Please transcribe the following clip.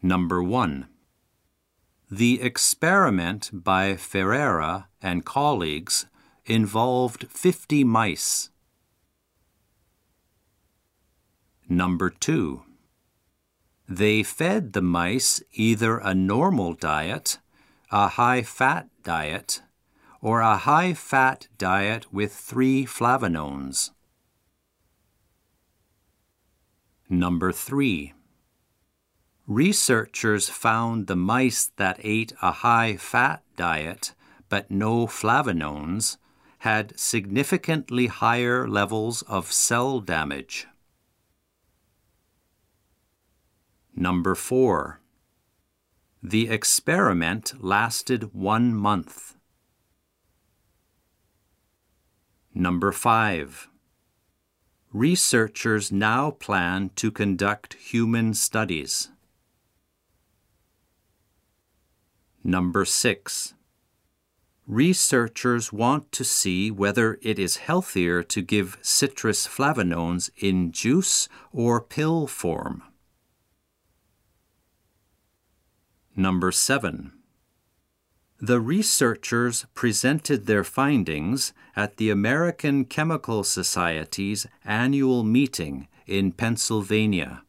Number 1. The experiment by Ferreira and colleagues involved 50 mice. Number 2. They fed the mice either a normal diet, a high-fat diet, or a high-fat diet with 3 flavanones. Number 3. Researchers found the mice that ate a high-fat diet but no flavanones had significantly higher levels of cell damage. Number 4. The experiment lasted 1 month. Number 5. Researchers now plan to conduct human studies. Number 6. Researchers want to see whether it is healthier to give citrus flavanones in juice or pill form. Number 7. The researchers presented their findings at the American Chemical Society's annual meeting in Pennsylvania.